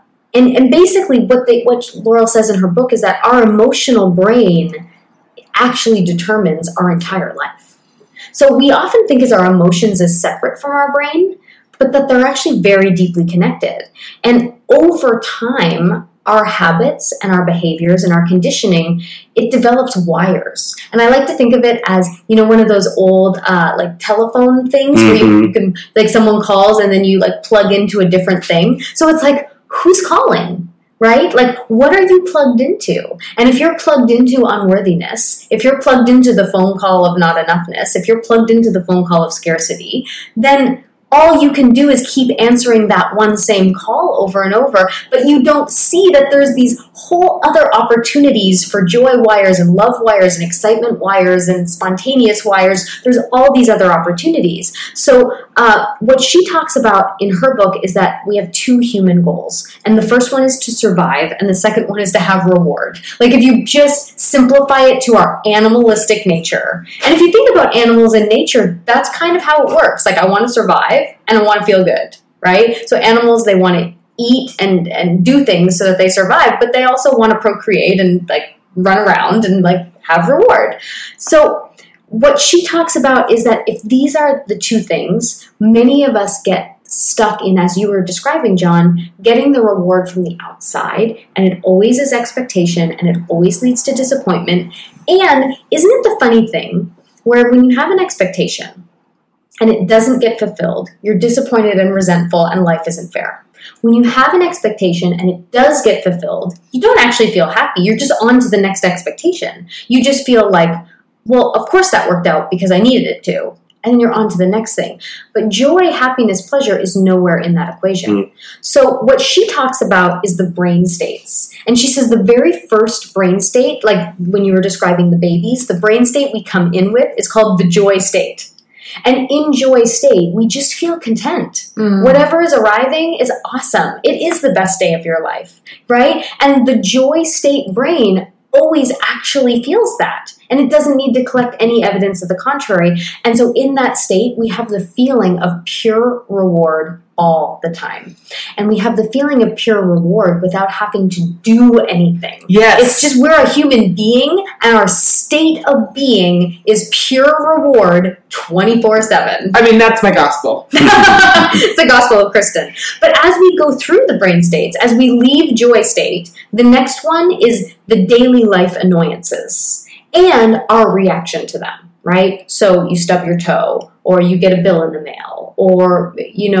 basically what Laurel says in her book is that our emotional brain actually determines our entire life. So we often think of our emotions as separate from our brain, but that they're actually very deeply connected. And over time, our habits and our behaviors and our conditioning, it develops wires. And I like to think of it as, one of those old telephone things where you can, someone calls and then you plug into a different thing. So it's like, who's calling, right? What are you plugged into? And if you're plugged into unworthiness, if you're plugged into the phone call of not enoughness, if you're plugged into the phone call of scarcity, then all you can do is keep answering that one same call over and over, but you don't see that there's these whole other opportunities for joy wires and love wires and excitement wires and spontaneous wires. There's all these other opportunities. So what she talks about in her book is that we have two human goals. And the first one is to survive, and the second one is to have reward. If you just simplify it to our animalistic nature. And if you think about animals in nature, that's kind of how it works. I want to survive. And I want to feel good, right? So animals, they want to eat and do things so that they survive, but they also want to procreate and run around and have reward. So what she talks about is that if these are the two things, many of us get stuck in, as you were describing, John, getting the reward from the outside, and it always is expectation, and it always leads to disappointment. And isn't it the funny thing where when you have an expectation, and it doesn't get fulfilled, you're disappointed and resentful, and life isn't fair. When you have an expectation and it does get fulfilled, you don't actually feel happy. You're just on to the next expectation. You just feel well, of course that worked out because I needed it to. And then you're on to the next thing. But joy, happiness, pleasure is nowhere in that equation. So what she talks about is the brain states. And she says the very first brain state, when you were describing the babies, the brain state we come in with is called the joy state. And in joy state, we just feel content. Whatever is arriving is awesome. It is the best day of your life, right? And the joy state brain always actually feels that. And it doesn't need to collect any evidence of the contrary. And so in that state, we have the feeling of pure reward all the time. And we have the feeling of pure reward without having to do anything. Yes. It's just we're a human being, and our state of being is pure reward 24/7. I mean, that's my gospel. It's the gospel of Kristen. But as we go through the brain states, as we leave joy state, the next one is the daily life annoyances and our reaction to them, right? So you stub your toe, or you get a bill in the mail, or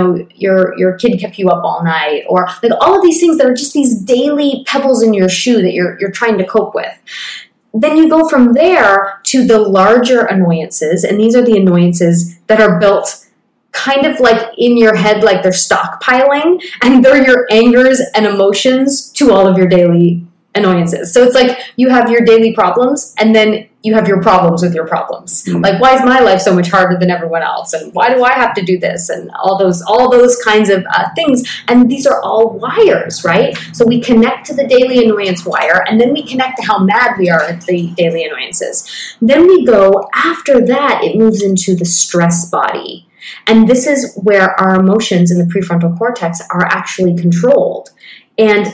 your kid kept you up all night, or like all of these things that are just these daily pebbles in your shoe that you're trying to cope with. Then you go from there to the larger annoyances, and these are the annoyances that are built kind of like in your head, like they're stockpiling, and they're your angers and emotions to all of your daily annoyances. So it's like you have your daily problems, and then you have your problems with your problems. Mm. Like, why is my life so much harder than everyone else? And why do I have to do this? And all those kinds of things. And these are all wires, right? So we connect to the daily annoyance wire, and then we connect to how mad we are at the daily annoyances. Then we go, after that, it moves into the stress body. And this is where our emotions in the prefrontal cortex are actually controlled. And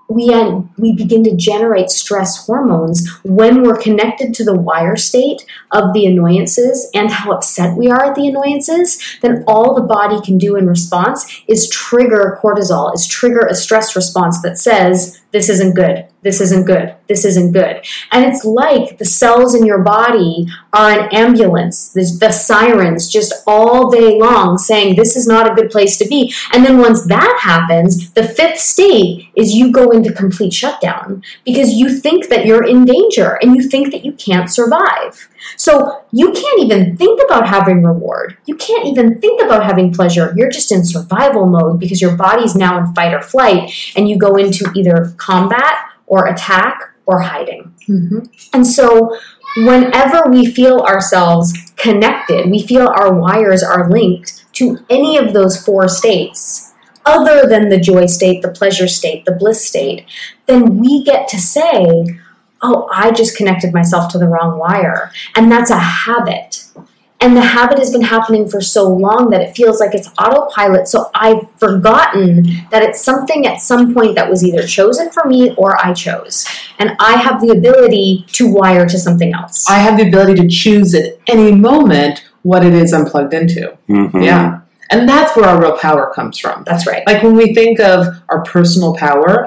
we begin to generate stress hormones when we're connected to the wire state of the annoyances and how upset we are at the annoyances. Then all the body can do in response is trigger cortisol, is trigger a stress response that says, this isn't good, this isn't good, this isn't good. And it's like the cells in your body are an ambulance. There's the sirens just all day long saying this is not a good place to be. And then once that happens, the fifth state is you go into complete shutdown because you think that you're in danger and you think that you can't survive. So you can't even think about having reward. You can't even think about having pleasure. You're just in survival mode because your body's now in fight or flight, and you go into either combat or attack or hiding. Mm-hmm. And so whenever we feel ourselves connected, we feel our wires are linked to any of those four states, other than the joy state, the pleasure state, the bliss state, then we get to say, oh, I just connected myself to the wrong wire. And that's a habit. And the habit has been happening for so long that it feels like it's autopilot. So I've forgotten that it's something at some point that was either chosen for me or I chose. And I have the ability to wire to something else. I have the ability to choose at any moment what it is I'm plugged into. Mm-hmm. Yeah. And that's where our real power comes from. That's right. Like when we think of our personal power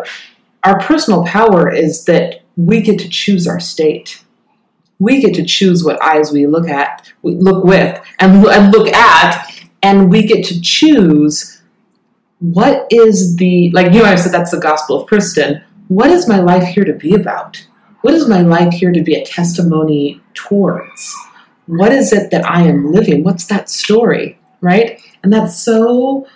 is that we get to choose our state. We get to choose what eyes we look with, and look at, and we get to choose what is the, like you and I said, that's the gospel of Kristen. What is my life here to be about? What is my life here to be a testimony towards? What is it that I am living? What's that story, right? And that's so,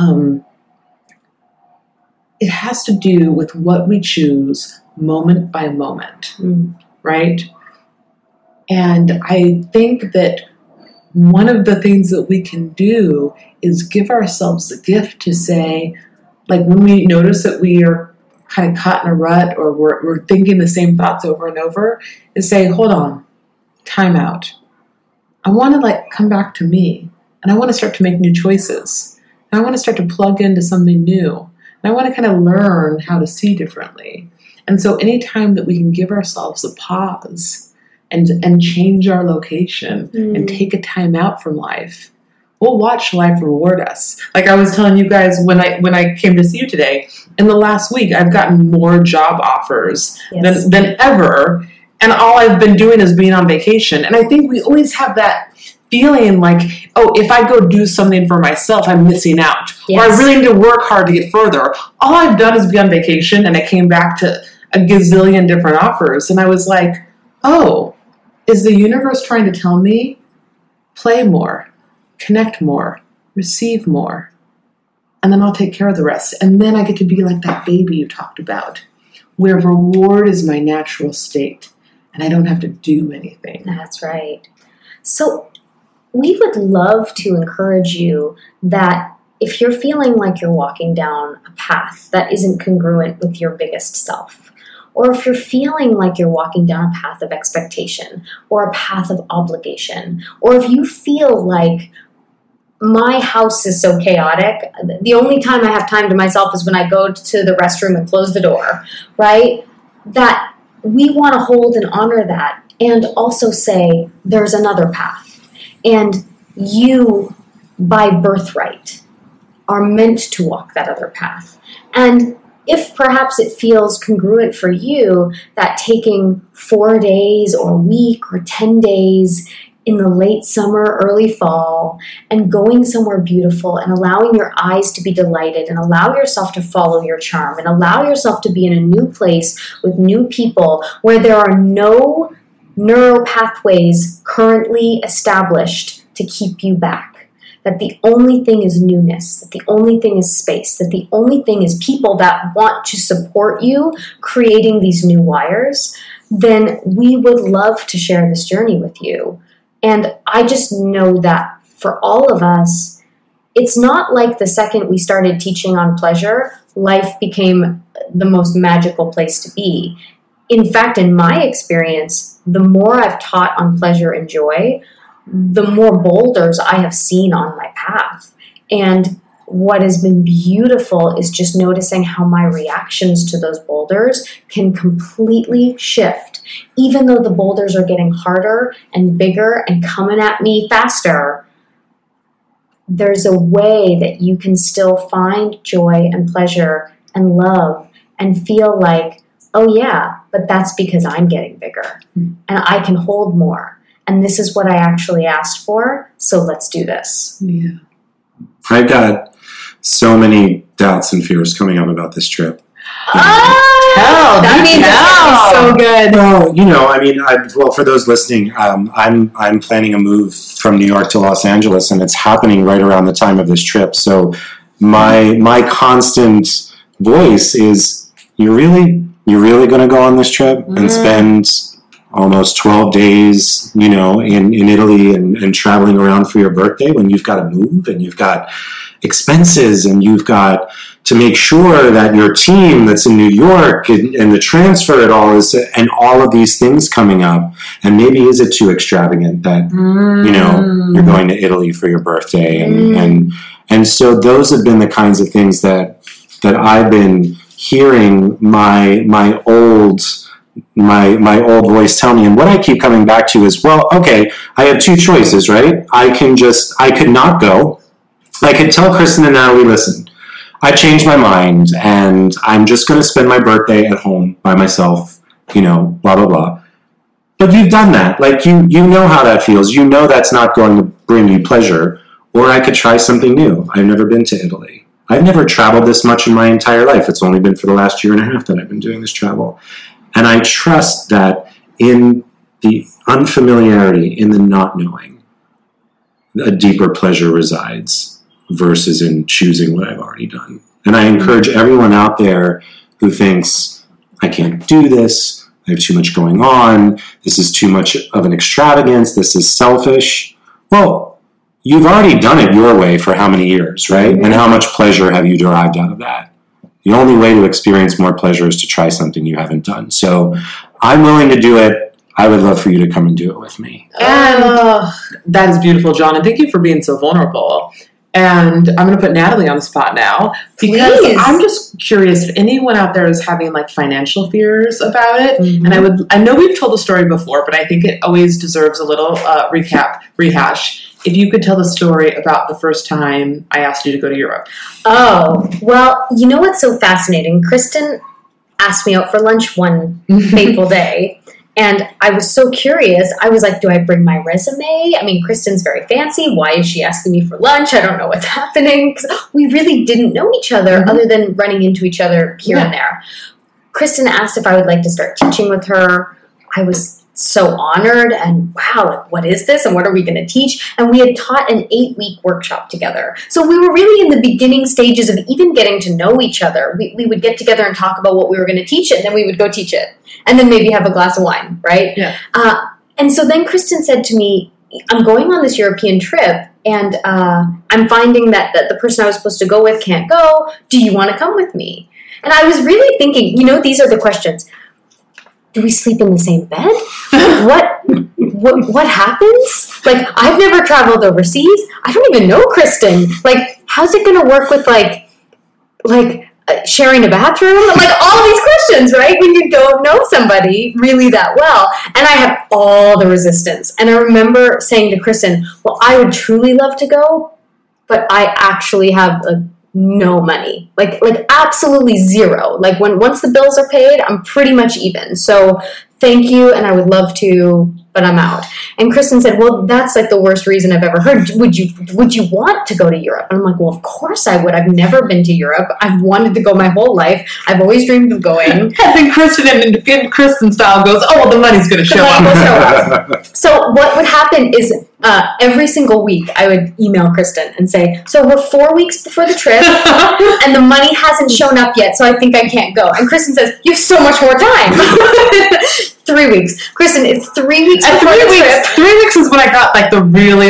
it has to do with what we choose moment by moment, right? And I think that one of the things that we can do is give ourselves the gift to say, like when we notice that we are kind of caught in a rut or we're thinking the same thoughts over and over, is say, hold on, time out. I want to come back to me, and I want to start to make new choices. And I want to start to plug into something new. And I want to kind of learn how to see differently. And so anytime that we can give ourselves a pause and change our location and take a time out from life, we'll watch life reward us. Like I was telling you guys when I came to see you today, in the last week, I've gotten more job offers than ever. And all I've been doing is being on vacation. And I think we always have that feeling like, oh, if I go do something for myself, I'm missing out. Yes. Or I really need to work hard to get further. All I've done is be on vacation, and I came back to a gazillion different offers. And I was like, oh, is the universe trying to tell me, play more, connect more, receive more, and then I'll take care of the rest. And then I get to be like that baby you talked about, where reward is my natural state, and I don't have to do anything. That's right. So we would love to encourage you that if you're feeling like you're walking down a path that isn't congruent with your biggest self, or if you're feeling like you're walking down a path of expectation or a path of obligation, or if you feel like my house is so chaotic. The only time I have time to myself is when I go to the restroom and close the door, right? That we want to hold and honor that and also say there's another path. And you, by birthright, are meant to walk that other path. And if perhaps it feels congruent for you that taking 4 days or a week or 10 days in the late summer, early fall, and going somewhere beautiful and allowing your eyes to be delighted and allow yourself to follow your charm and allow yourself to be in a new place with new people where there are no neural pathways currently established to keep you back. That the only thing is newness, that the only thing is space, that the only thing is people that want to support you creating these new wires, then we would love to share this journey with you. And I just know that for all of us, it's not like the second we started teaching on pleasure, life became the most magical place to be. In fact, in my experience, the more I've taught on pleasure and joy, the more boulders I have seen on my path. And what has been beautiful is just noticing how my reactions to those boulders can completely shift. Even though the boulders are getting harder and bigger and coming at me faster, there's a way that you can still find joy and pleasure and love and feel like, oh yeah, but that's because I'm getting bigger and I can hold more. And this is what I actually asked for, so let's do this. Yeah. I've got so many doubts and fears coming up about this trip. That means it's so good. Well, for those listening, I'm planning a move from New York to Los Angeles, and it's happening right around the time of this trip. So my constant voice is, you're really going to go on this trip and spend almost 12 days, in Italy and traveling around for your birthday when you've got to move and you've got expenses and you've got to make sure that your team that's in New York and the transfer at all is, and all of these things coming up. And maybe is it too extravagant that, you're going to Italy for your birthday and so those have been the kinds of things that I've been hearing my old voice tell me. And what I keep coming back to is, well, okay, I have two choices, right? I could not go. I could tell Kristen and Natalie, listen, I changed my mind and I'm just going to spend my birthday at home by myself, blah, blah, blah. But you've done that. Like, you know how that feels. You know that's not going to bring you pleasure. Or I could try something new. I've never been to Italy. I've never traveled this much in my entire life. It's only been for the last year and a half that I've been doing this travel. And I trust that in the unfamiliarity, in the not knowing, a deeper pleasure resides versus in choosing what I've already done. And I encourage everyone out there who thinks, I can't do this, I have too much going on, this is too much of an extravagance, this is selfish. Well, you've already done it your way for how many years, right? And how much pleasure have you derived out of that? The only way to experience more pleasure is to try something you haven't done. So I'm willing to do it. I would love for you to come and do it with me. And that is beautiful, John. And thank you for being so vulnerable. And I'm going to put Natalie on the spot now because Please. I'm just curious if anyone out there is having like financial fears about it. And I know we've told the story before, but I think it always deserves a little rehash. If you could tell the story about the first time I asked you to go to Europe. Oh, well, you know what's so fascinating? Kristen asked me out for lunch one fateful day. And I was so curious. I was like, do I bring my resume? I mean, Kristen's very fancy. Why is she asking me for lunch? I don't know what's happening. Because we really didn't know each other other than running into each other here and there. Kristen asked if I would like to start teaching with her. I was so honored and wow, like, what is this and what are we going to teach? And we had taught an 8-week workshop together. So we were really in the beginning stages of even getting to know each other. We would get together and talk about what we were going to teach it, and then we would go teach it. And then maybe have a glass of wine, right? Yeah. And so then Kristen said to me, I'm going on this European trip, and I'm finding that the person I was supposed to go with can't go. Do you want to come with me? And I was really thinking, these are the questions. Do we sleep in the same bed? what happens? Like, I've never traveled overseas. I don't even know Kristen. Like, how's it going to work with, like sharing a bathroom? Like, all these questions, right? When you don't know somebody really that well. And I had all the resistance. And I remember saying to Kristen, well, I would truly love to go, but I actually have no money. Like absolutely zero. Like, once the bills are paid, I'm pretty much even. So thank you, and I would love to, but I'm out. And Kristen said, well, that's like the worst reason I've ever heard. Would you want to go to Europe? And I'm like, well, of course I would. I've never been to Europe. I've wanted to go my whole life. I've always dreamed of going. And then Kristen, in Kristen style, goes, oh, well, the money's going to show up. So what would happen is every single week I would email Kristen and say, so we're 4 weeks before the trip, and the money hasn't shown up yet, so I think I can't go. And Kristen says, you have so much more time. 3 weeks. Kristen, it's 3 weeks before the trip. 3 weeks is when I got like the really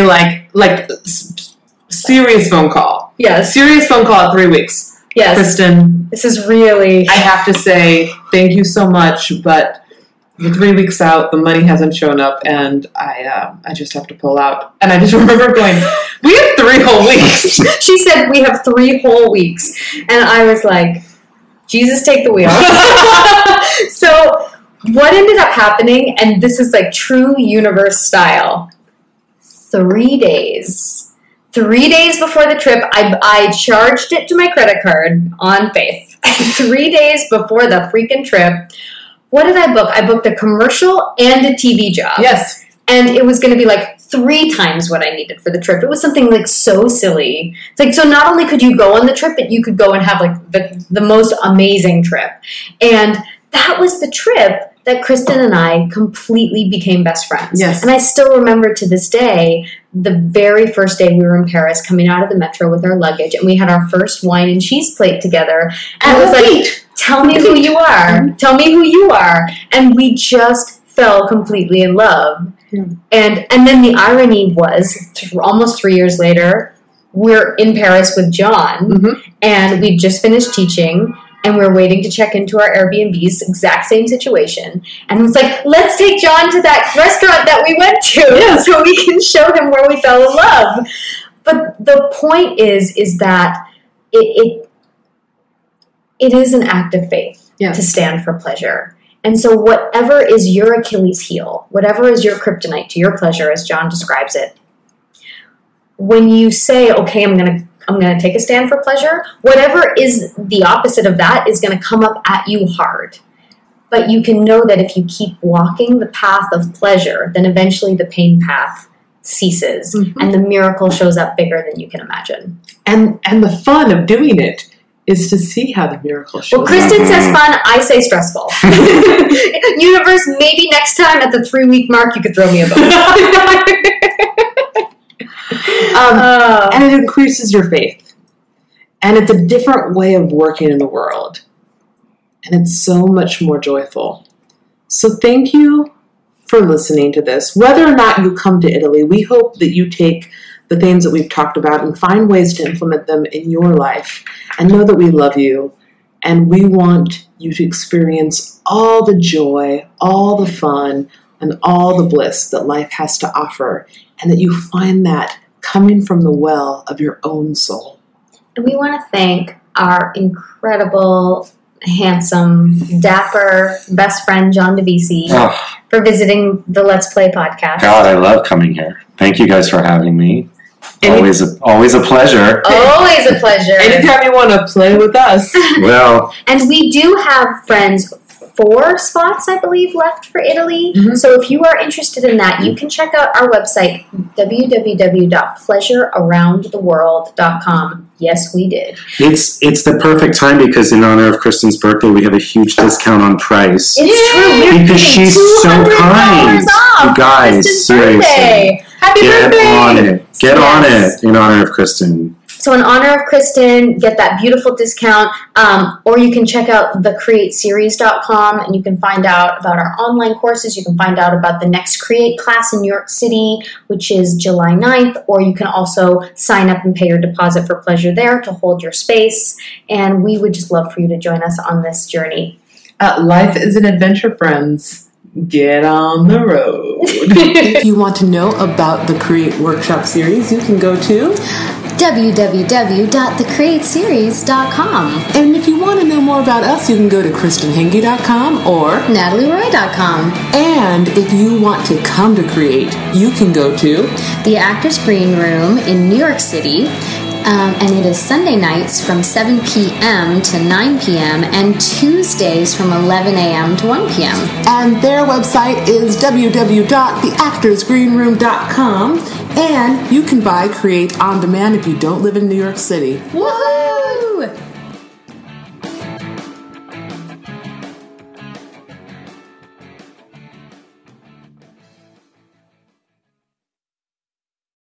serious phone call. Yes. Serious phone call at 3 weeks. Yes. Kristen, this is really... I have to say thank you so much, but we're 3 weeks out, the money hasn't shown up, and I just have to pull out. And I just remember going, we have 3 whole weeks. She said, we have 3 whole weeks. And I was like, Jesus, take the wheel. So what ended up happening, and this is like true universe style, 3 days. 3 days before the trip, I charged it to my credit card on faith. 3 days before the freaking trip, what did I book? I booked a commercial and a TV job. Yes. And it was going to be like 3 times what I needed for the trip. It was something like so silly. It's like, so not only could you go on the trip, but you could go and have like the most amazing trip. And that was the trip that Kristen and I completely became best friends. Yes. And I still remember to this day, the very first day we were in Paris, coming out of the metro with our luggage, and we had our first wine and cheese plate together. And it was like, tell me who you are. Tell me who you are. And we just fell completely in love. Yeah. And then the irony was, almost 3 years later, we're in Paris with John, and we just finished teaching, and we were waiting to check into our Airbnbs, exact same situation. And it was like, let's take John to that restaurant that we went to so we can show him where we fell in love. But the point is that it is an act of faith to stand for pleasure. And so whatever is your Achilles heel, whatever is your kryptonite to your pleasure, as John describes it, when you say, okay, I'm going to take a stand for pleasure, whatever is the opposite of that is going to come up at you hard. But you can know that if you keep walking the path of pleasure, then eventually the pain path ceases, and the miracle shows up bigger than you can imagine. And the fun of doing it is to see how the miracle shows up. Well, Kristen says fun, I say stressful. Universe, maybe next time at the 3 week mark you could throw me a bone. And it increases your faith. And it's a different way of working in the world. And it's so much more joyful. So thank you for listening to this. Whether or not you come to Italy, we hope that you take the things that we've talked about and find ways to implement them in your life. And know that we love you. And we want you to experience all the joy, all the fun, and all the bliss that life has to offer. And that you find that coming from the well of your own soul. And we want to thank our incredible, handsome, dapper best friend, John DeVisi, for visiting the Let's Play podcast. God, I love coming here. Thank you guys for having me. Always a pleasure. Always a pleasure. Anytime you want to play with us. Well. And we do have friends, 4 spots, I believe, left for Italy. So if you are interested in that, you can check out our website, www.pleasurearoundtheworld.com. Yes, we did. It's the perfect time because in honor of Kristen's birthday, we have a huge discount on price. It's true. Because she's so kind. You guys, seriously. Happy birthday! Get on it in honor of Kristen. So in honor of Kristen, get that beautiful discount, or you can check out thecreateseries.com and you can find out about our online courses. You can find out about the next Create class in New York City, which is July 9th, or you can also sign up and pay your deposit for pleasure there to hold your space. And we would just love for you to join us on this journey. Life is an adventure, friends. get on the road. If you want to know about the Create Workshop series, you can go to www.thecreateseries.com. And if you want to know more about us, you can go to KristenHenge.com or NatalieRoy.com. And if you want to come to Create, you can go to the Actors Green Room in New York City. And it is Sunday nights from 7 p.m. to 9 p.m. and Tuesdays from 11 a.m. to 1 p.m. And their website is www.theactorsgreenroom.com. And you can buy Create on demand if you don't live in New York City. Woohoo!